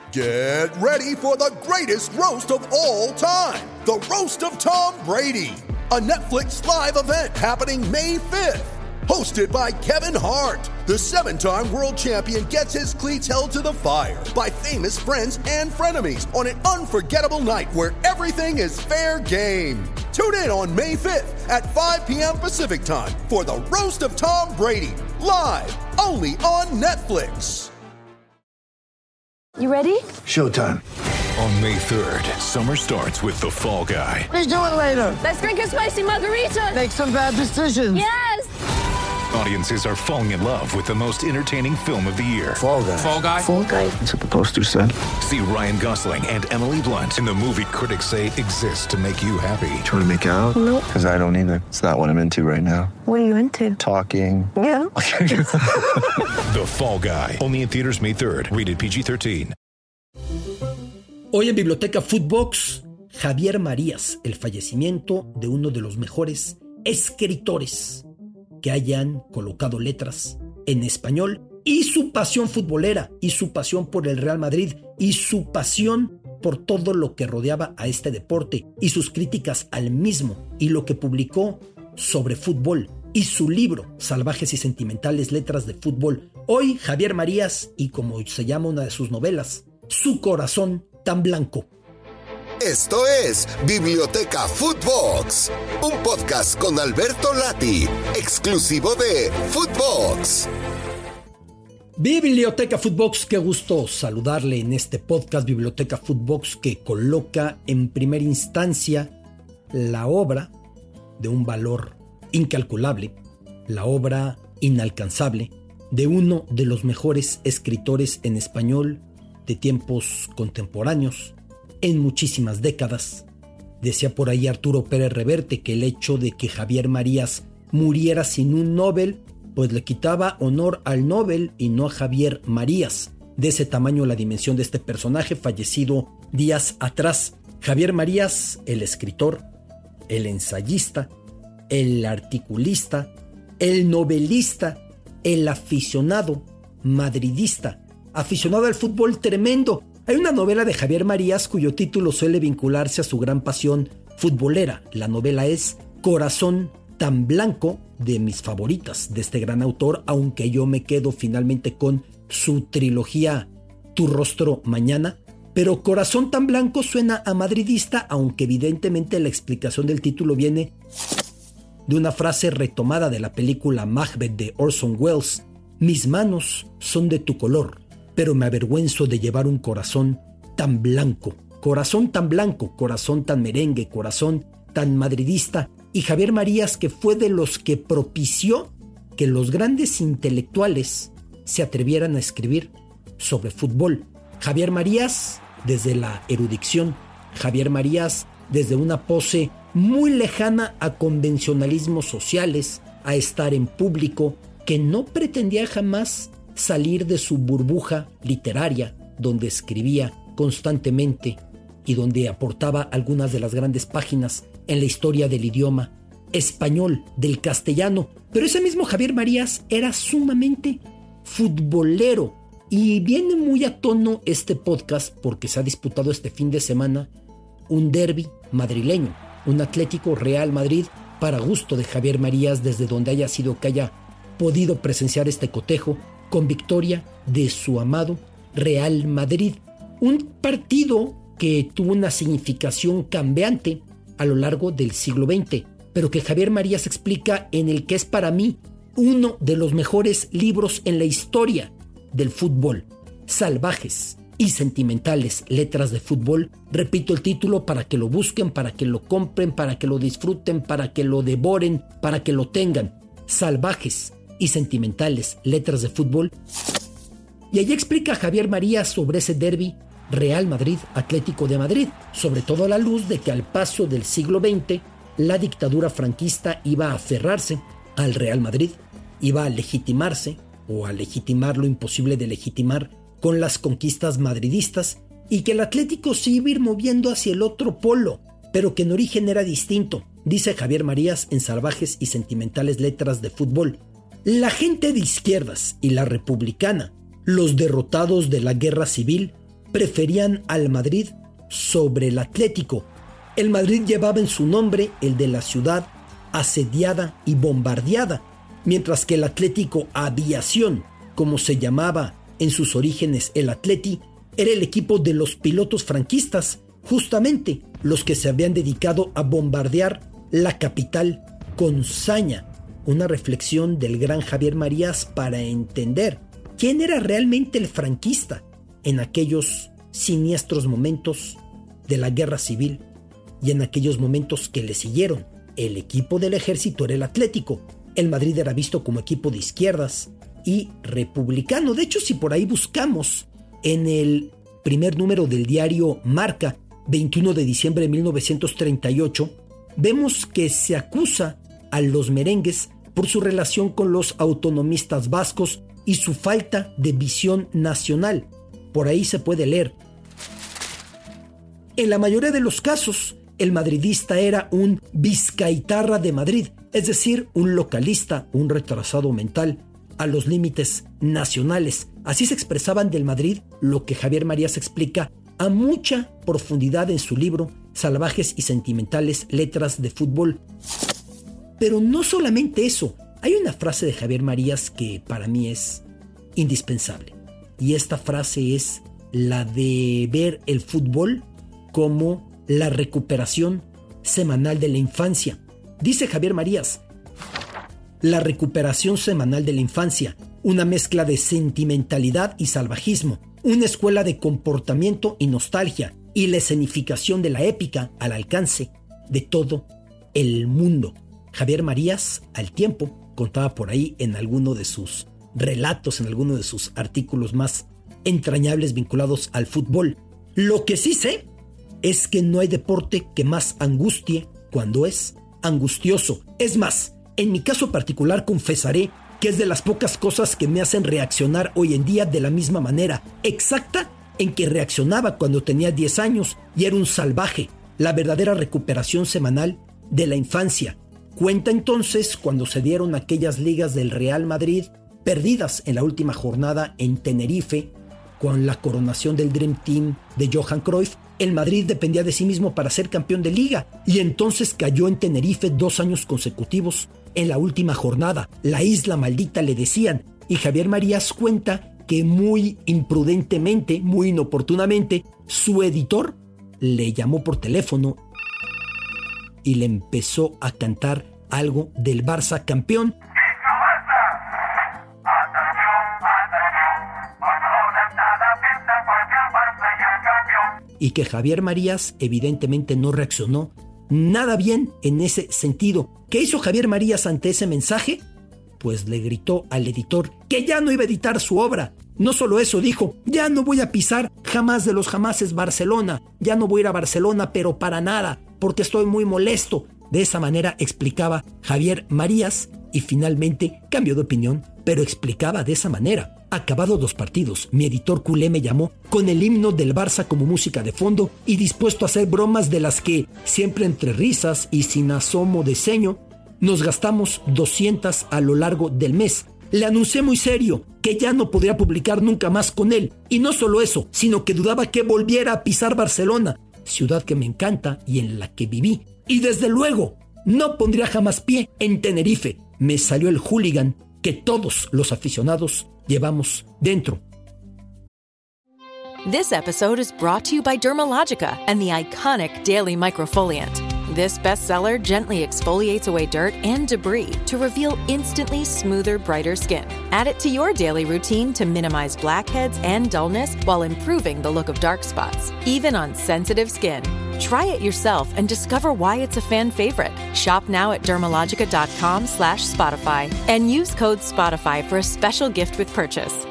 Get ready for the greatest roast of all time, the Roast of Tom Brady, a Netflix live event happening May 5th. Hosted by Kevin Hart, the 7-time world champion gets his cleats held to the fire by famous friends and frenemies on an unforgettable night where everything is fair game. Tune in on May 5th at 5 p.m. Pacific time for the Roast of Tom Brady, live only on Netflix. You ready? Showtime. On May 3rd, summer starts with The Fall Guy. Let's do it later. Let's drink a spicy margarita. Make some bad decisions. Yes! Audiences are falling in love with the most entertaining film of the year. Fall Guy. Fall Guy? Fall Guy. That's what the poster said. See Ryan Gosling and Emily Blunt in the movie critics say exists to make you happy. Trying to make it out? Nope. Because I don't either. It's not what I'm into right now. What are you into? Talking. Yeah. The Fall Guy. Only in theaters May 3rd. Rated PG-13. Hoy en Biblioteca Footbox, Javier Marías, el fallecimiento de uno de los mejores escritores que hayan colocado letras en español, y su pasión futbolera, y su pasión por el Real Madrid, y su pasión por todo lo que rodeaba a este deporte, y sus críticas al mismo, y lo que publicó sobre fútbol, y su libro, Salvajes y Sentimentales Letras de Fútbol. Hoy Javier Marías, y como se llama una de sus novelas, Su corazón tan blanco. Esto es Biblioteca Footbox, un podcast con Alberto Lati, exclusivo de Footbox. Biblioteca Footbox, qué gusto saludarle en este podcast Biblioteca Footbox, que coloca en primera instancia la obra de un valor incalculable, la obra inalcanzable de uno de los mejores escritores en español de tiempos contemporáneos, en muchísimas décadas. Decía por ahí Arturo Pérez Reverte que el hecho de que Javier Marías muriera sin un Nobel, pues le quitaba honor al Nobel y no a Javier Marías. De ese tamaño la dimensión de este personaje, fallecido días atrás. Javier Marías, el escritor, el ensayista, el articulista, el novelista, el aficionado madridista, aficionado al fútbol tremendo. Hay una novela de Javier Marías cuyo título suele vincularse a su gran pasión futbolera. La novela es Corazón tan blanco, de mis favoritas de este gran autor, aunque yo me quedo finalmente con su trilogía Tu rostro mañana. Pero Corazón tan blanco suena a madridista, aunque evidentemente la explicación del título viene de una frase retomada de la película Macbeth de Orson Welles. Mis manos son de tu color, pero me avergüenzo de llevar un corazón tan blanco. Corazón tan blanco, corazón tan merengue, corazón tan madridista. Y Javier Marías, que fue de los que propició que los grandes intelectuales se atrevieran a escribir sobre fútbol. Javier Marías desde la erudición, Javier Marías desde una pose muy lejana a convencionalismos sociales, a estar en público, que no pretendía jamás salir de su burbuja literaria, donde escribía constantemente y donde aportaba algunas de las grandes páginas en la historia del idioma español, del castellano. Pero ese mismo Javier Marías era sumamente futbolero, y viene muy a tono este podcast porque se ha disputado este fin de semana un derbi madrileño, un Atlético Real Madrid, para gusto de Javier Marías, desde donde haya sido que haya podido presenciar este cotejo, con victoria de su amado Real Madrid. Un partido que tuvo una significación cambiante a lo largo del siglo XX, pero que Javier Marías explica en el que es para mí uno de los mejores libros en la historia del fútbol. Salvajes y Sentimentales Letras de Fútbol. Repito el título para que lo busquen, para que lo compren, para que lo disfruten, para que lo devoren, para que lo tengan. Salvajes y Sentimentales Letras de Fútbol. Y allí explica Javier Marías sobre ese derbi Real Madrid Atlético de Madrid, sobre todo a la luz de que al paso del siglo XX la dictadura franquista iba a aferrarse al Real Madrid, iba a legitimarse o a legitimar lo imposible de legitimar con las conquistas madridistas, y que el Atlético se iba a ir moviendo hacia el otro polo, pero que en origen era distinto. Dice Javier Marías en Salvajes y Sentimentales Letras de Fútbol: la gente de izquierdas y la republicana, los derrotados de la guerra civil, preferían al Madrid sobre el Atlético. El Madrid llevaba en su nombre el de la ciudad asediada y bombardeada, mientras que el Atlético Aviación, como se llamaba en sus orígenes el Atleti, era el equipo de los pilotos franquistas, justamente los que se habían dedicado a bombardear la capital con saña. Una reflexión del gran Javier Marías para entender quién era realmente el franquista en aquellos siniestros momentos de la guerra civil y en aquellos momentos que le siguieron. El equipo del ejército era el Atlético. El Madrid era visto como equipo de izquierdas y republicano. De hecho, si por ahí buscamos en el primer número del diario Marca, 21 de diciembre de 1938, vemos que se acusa a los merengues por su relación con los autonomistas vascos y su falta de visión nacional. Por ahí se puede leer. En la mayoría de los casos, el madridista era un vizcaitarra de Madrid, es decir, un localista, un retrasado mental, a los límites nacionales. Así se expresaban del Madrid, lo que Javier Marías explica a mucha profundidad en su libro Salvajes y Sentimentales Letras de Fútbol. Pero no solamente eso, hay una frase de Javier Marías que para mí es indispensable. Y esta frase es la de ver el fútbol como la recuperación semanal de la infancia. Dice Javier Marías: la recuperación semanal de la infancia, una mezcla de sentimentalidad y salvajismo, una escuela de comportamiento y nostalgia, y la escenificación de la épica al alcance de todo el mundo. Javier Marías, al tiempo, contaba por ahí en alguno de sus relatos, en alguno de sus artículos más entrañables vinculados al fútbol. Lo que sí sé es que no hay deporte que más angustie cuando es angustioso. Es más, en mi caso particular confesaré que es de las pocas cosas que me hacen reaccionar hoy en día de la misma manera exacta en que reaccionaba cuando tenía 10 años y era un salvaje. La verdadera recuperación semanal de la infancia. Cuenta entonces cuando se dieron aquellas ligas del Real Madrid perdidas en la última jornada en Tenerife, con la coronación del Dream Team de Johan Cruyff. El Madrid dependía de sí mismo para ser campeón de liga y entonces cayó en Tenerife 2 años consecutivos en la última jornada. La isla maldita le decían, y Javier Marías cuenta que muy imprudentemente, muy inoportunamente, su editor le llamó por teléfono y le empezó a cantar algo del Barça campeón. Y que Javier Marías evidentemente no reaccionó nada bien en ese sentido. ¿Qué hizo Javier Marías ante ese mensaje? Pues le gritó al editor que ya no iba a editar su obra. No solo eso, dijo: ya no voy a pisar jamás de los jamases Barcelona, ya no voy a ir a Barcelona, pero para nada, porque estoy muy molesto. De esa manera explicaba Javier Marías y finalmente cambió de opinión, pero explicaba de esa manera. Acabados los partidos, mi editor culé me llamó con el himno del Barça como música de fondo y dispuesto a hacer bromas de las que, siempre entre risas y sin asomo de ceño, nos gastamos 200 a lo largo del mes. Le anuncié muy serio que ya no podría publicar nunca más con él. Y no solo eso, sino que dudaba que volviera a pisar Barcelona, ciudad que me encanta y en la que viví. Y desde luego, no pondría jamás pie en Tenerife. Me salió el hooligan que todos los aficionados llevamos dentro. This episode is brought to you by Dermalogica and the iconic Daily Microfoliant. This bestseller gently exfoliates away dirt and debris to reveal instantly smoother, brighter skin. Add it to your daily routine to minimize blackheads and dullness while improving the look of dark spots, even on sensitive skin. Try it yourself and discover why it's a fan favorite. Shop now at Dermalogica.com/Spotify and use code Spotify for a special gift with purchase.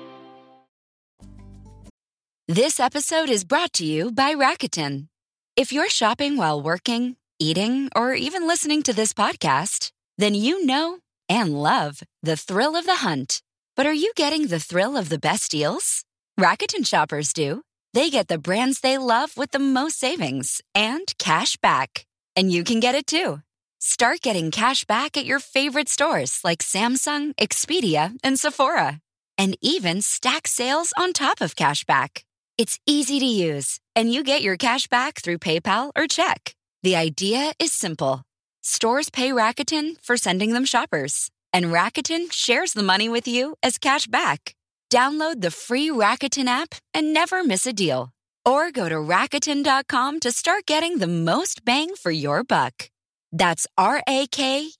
This episode is brought to you by Rakuten. If you're shopping while working, eating, or even listening to this podcast, then you know and love the thrill of the hunt. But are you getting the thrill of the best deals? Rakuten shoppers do. They get the brands they love with the most savings and cash back. And you can get it too. Start getting cash back at your favorite stores like Samsung, Expedia, and Sephora. And even stack sales on top of cash back. It's easy to use, and you get your cash back through PayPal or check. The idea is simple. Stores pay Rakuten for sending them shoppers, and Rakuten shares the money with you as cash back. Download the free Rakuten app and never miss a deal. Or go to Rakuten.com to start getting the most bang for your buck. That's RAKUTEN.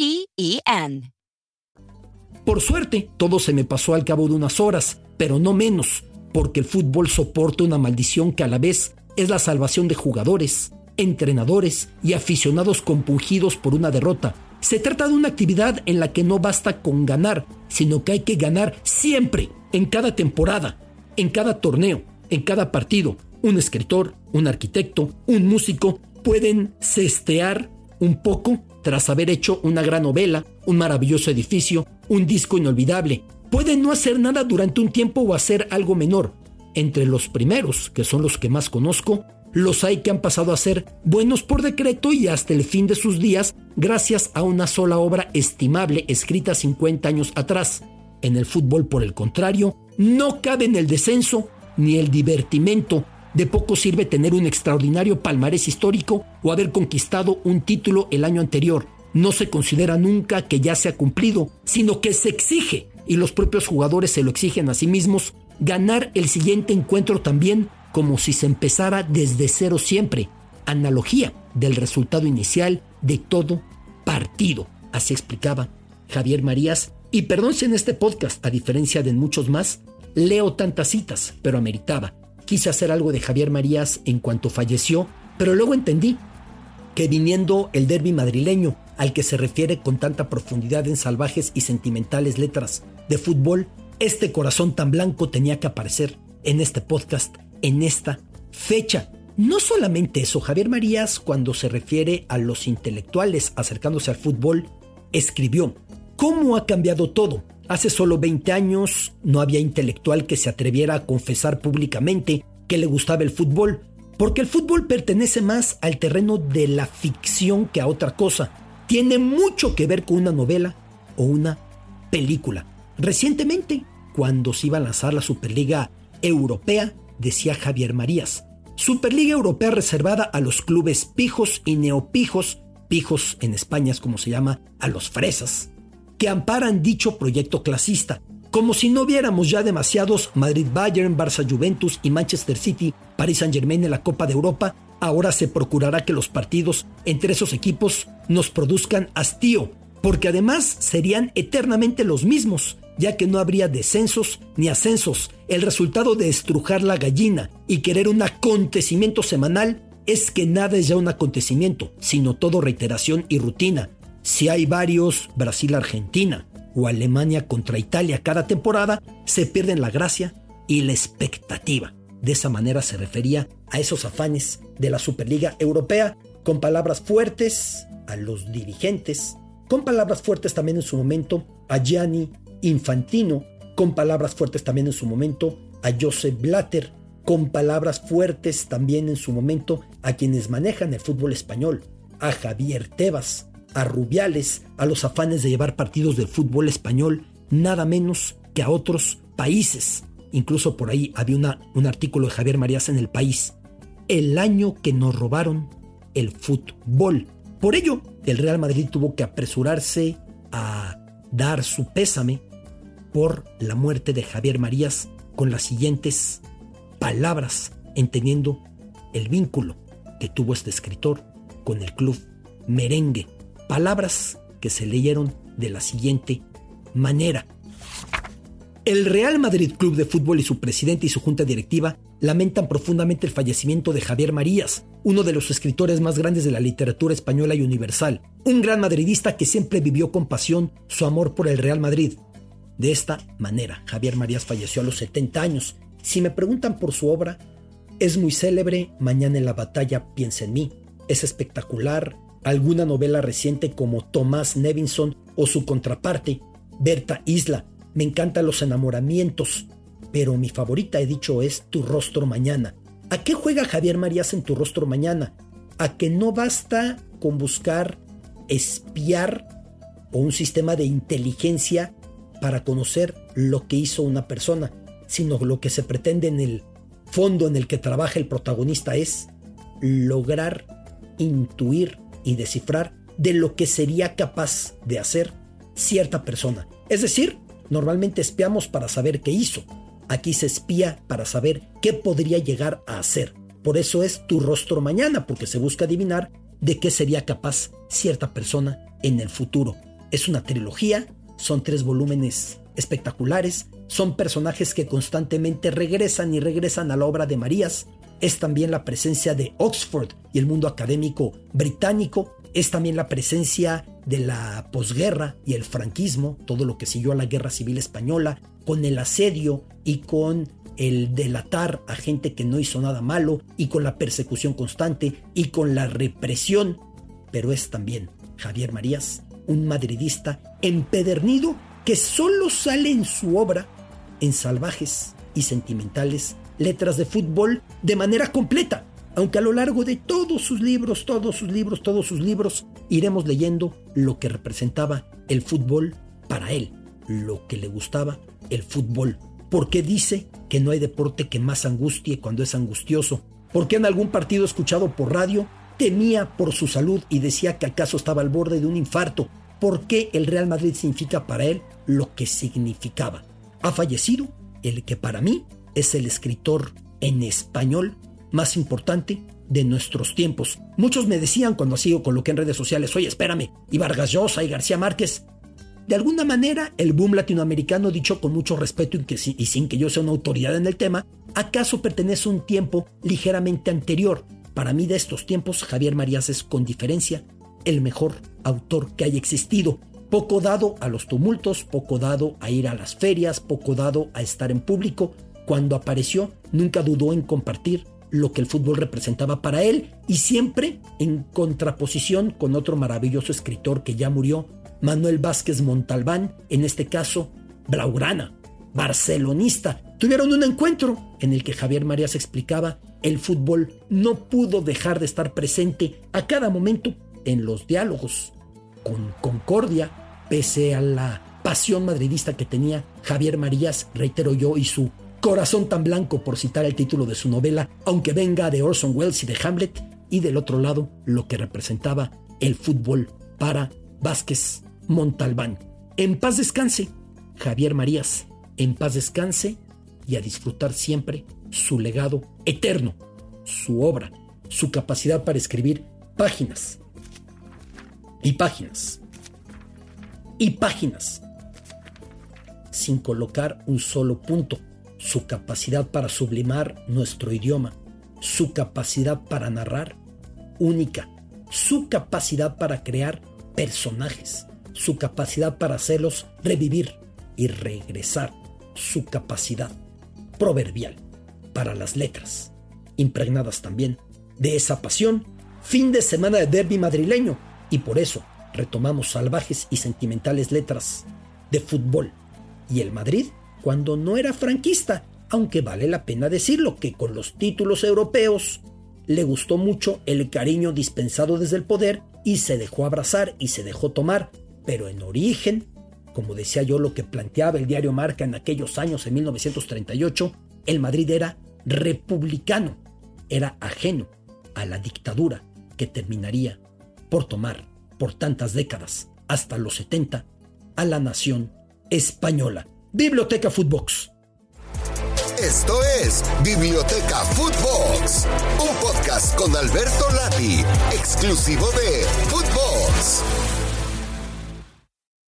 Por suerte, todo se me pasó al cabo de unas horas, pero no menos, porque el fútbol soporta una maldición que a la vez es la salvación de jugadores, entrenadores y aficionados compungidos por una derrota. Se trata de una actividad en la que no basta con ganar, sino que hay que ganar siempre, en cada temporada, en cada torneo, en cada partido. Un escritor, un arquitecto, un músico pueden cestear un poco tras haber hecho una gran novela, un maravilloso edificio, un disco inolvidable. Pueden no hacer nada durante un tiempo o hacer algo menor. Entre los primeros, que son los que más conozco, los hay que han pasado a ser buenos por decreto y hasta el fin de sus días gracias a una sola obra estimable escrita 50 años atrás. En el fútbol, por el contrario, no cabe en el descenso ni el divertimento. De poco sirve tener un extraordinario palmarés histórico o haber conquistado un título el año anterior. No se considera nunca que ya se ha cumplido, sino que se exige, y los propios jugadores se lo exigen a sí mismos, ganar el siguiente encuentro también como si se empezara desde cero siempre. Analogía del resultado inicial de todo partido. Así explicaba Javier Marías. Y perdón si en este podcast, a diferencia de muchos más, leo tantas citas, pero ameritaba. Quise hacer algo de Javier Marías en cuanto falleció, pero luego entendí que viniendo el derbi madrileño, al que se refiere con tanta profundidad en salvajes y sentimentales letras de fútbol, este corazón tan blanco tenía que aparecer en este podcast, en esta fecha. No solamente eso, Javier Marías, cuando se refiere a los intelectuales acercándose al fútbol, escribió: ¿cómo ha cambiado todo? Hace solo 20 años no había intelectual que se atreviera a confesar públicamente que le gustaba el fútbol, porque el fútbol pertenece más al terreno de la ficción que a otra cosa. Tiene mucho que ver con una novela o una película. Recientemente, cuando se iba a lanzar la Superliga Europea, decía Javier Marías: Superliga Europea reservada a los clubes pijos y neopijos, pijos en España es como se llama a los fresas, que amparan dicho proyecto clasista, como si no viéramos ya demasiados Madrid-Bayern, Barça-Juventus y Manchester City-Paris Saint-Germain en la Copa de Europa. Ahora se procurará que los partidos entre esos equipos nos produzcan hastío, porque además serían eternamente los mismos, ya que no habría descensos ni ascensos. El resultado de estrujar la gallina y querer un acontecimiento semanal es que nada es ya un acontecimiento, sino todo reiteración y rutina. Si hay varios Brasil-Argentina o Alemania contra Italia cada temporada, se pierden la gracia y la expectativa. De esa manera se refería a esos afanes de la Superliga Europea, con palabras fuertes a los dirigentes, con palabras fuertes también en su momento a Gianni Infantino, con palabras fuertes también en su momento a Josep Blatter, con palabras fuertes también en su momento a quienes manejan el fútbol español, a Javier Tebas, a Rubiales, a los afanes de llevar partidos del fútbol español nada menos que a otros países. Incluso por ahí había un artículo de Javier Marías en El País: el año que nos robaron el fútbol. Por ello, el Real Madrid tuvo que apresurarse a dar su pésame por la muerte de Javier Marías con las siguientes palabras, entendiendo el vínculo que tuvo este escritor con el club merengue. Palabras que se leyeron de la siguiente manera: el Real Madrid Club de Fútbol y su presidente y su junta directiva lamentan profundamente el fallecimiento de Javier Marías, uno de los escritores más grandes de la literatura española y universal, un gran madridista que siempre vivió con pasión su amor por el Real Madrid. De esta manera, Javier Marías falleció a los 70 años. Si me preguntan por su obra, es muy célebre Mañana en la batalla piensa en mí, es espectacular alguna novela reciente como Tomás Nevinson o su contraparte, Berta Isla. Me encantan los enamoramientos, pero mi favorita, he dicho, es Tu rostro mañana. ¿A qué juega Javier Marías en Tu rostro mañana? A que no basta con buscar espiar o un sistema de inteligencia para conocer lo que hizo una persona, sino lo que se pretende en el fondo en el que trabaja el protagonista es lograr intuir y descifrar de lo que sería capaz de hacer cierta persona. Es decir, normalmente espiamos para saber qué hizo. Aquí se espía para saber qué podría llegar a hacer. Por eso es Tu rostro mañana, porque se busca adivinar de qué sería capaz cierta persona en el futuro. Es una trilogía, son 3 volúmenes espectaculares, son personajes que constantemente regresan y regresan a la obra de Marías. Es también la presencia de Oxford y el mundo académico británico. Es también la presencia de la posguerra y el franquismo, todo lo que siguió a la Guerra Civil Española, con el asedio y con el delatar a gente que no hizo nada malo, y con la persecución constante y con la represión. Pero es también Javier Marías, un madridista empedernido que solo sale en su obra en salvajes y sentimentales letras de fútbol de manera completa, aunque a lo largo de todos sus libros, iremos leyendo lo que representaba el fútbol para él, lo que le gustaba el fútbol, porque dice que no hay deporte que más angustie cuando es angustioso, porque en algún partido escuchado por radio temía por su salud y decía que acaso estaba al borde de un infarto, porque el Real Madrid significa para él lo que significaba. Ha fallecido el que para mí es el escritor en español más importante de nuestros tiempos. Muchos me decían cuando así lo coloqué en redes sociales: oye, espérame, y Vargas Llosa y García Márquez. De alguna manera, el boom latinoamericano, dicho con mucho respeto y sin que yo sea una autoridad en el tema, acaso pertenece a un tiempo ligeramente anterior. Para mí, de estos tiempos, Javier Marías es con diferencia el mejor autor que haya existido. Poco dado a los tumultos, poco dado a ir a las ferias, poco dado a estar en público. Cuando apareció, nunca dudó en compartir lo que el fútbol representaba para él, y siempre en contraposición con otro maravilloso escritor que ya murió, Manuel Vázquez Montalbán, en este caso blaugrana, barcelonista. Tuvieron un encuentro en el que Javier Marías explicaba: el fútbol no pudo dejar de estar presente a cada momento en los diálogos con concordia, pese a la pasión madridista que tenía Javier Marías, reitero yo, y su corazón tan blanco, por citar el título de su novela, aunque venga de Orson Welles y de Hamlet, y del otro lado lo que representaba el fútbol para Vázquez Montalbán. En paz descanse Javier Marías, en paz descanse, y a disfrutar siempre su legado eterno, su obra, su capacidad para escribir páginas y páginas y páginas sin colocar un solo punto, su capacidad para sublimar nuestro idioma, su capacidad para narrar única, su capacidad para crear personajes, su capacidad para hacerlos revivir y regresar, su capacidad proverbial para las letras, impregnadas también de esa pasión. Fin de semana de derbi madrileño, y por eso retomamos salvajes y sentimentales letras de fútbol. Y el Madrid, cuando no era franquista, aunque vale la pena decirlo que con los títulos europeos le gustó mucho el cariño dispensado desde el poder y se dejó abrazar y se dejó tomar, pero en origen, como decía yo, lo que planteaba el diario Marca en aquellos años, en 1938, el Madrid era republicano, era ajeno a la dictadura que terminaría por tomar por tantas décadas, hasta los 70, a la nación española. Biblioteca Footbox. Esto es Biblioteca Footbox, un podcast con Alberto Lati, exclusivo de Footbox.